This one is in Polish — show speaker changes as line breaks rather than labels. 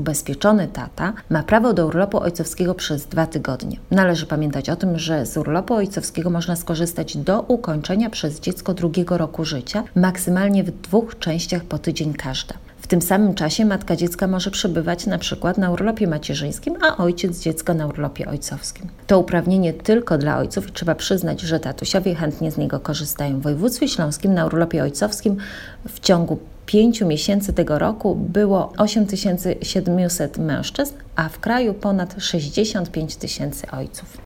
ubezpieczony tata ma prawo do urlopu ojcowskiego przez 2 tygodnie. Należy pamiętać o tym, że z urlopu ojcowskiego można skorzystać do ukończenia przez dziecko 2. roku życia, maksymalnie w 2 częściach po tydzień każda. W tym samym czasie matka dziecka może przebywać na przykład na urlopie macierzyńskim, a ojciec dziecka na urlopie ojcowskim. To uprawnienie tylko dla ojców i trzeba przyznać, że tatusiowie chętnie z niego korzystają. W województwie śląskim na urlopie ojcowskim w ciągu 5 miesięcy tego roku było 8700 mężczyzn, a w kraju ponad 65 000 ojców.